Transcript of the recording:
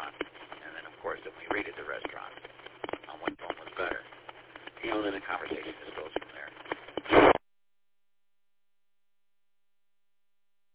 restaurant. And then, of course, then we rated the restaurant on which one was better. Then the conversation just goes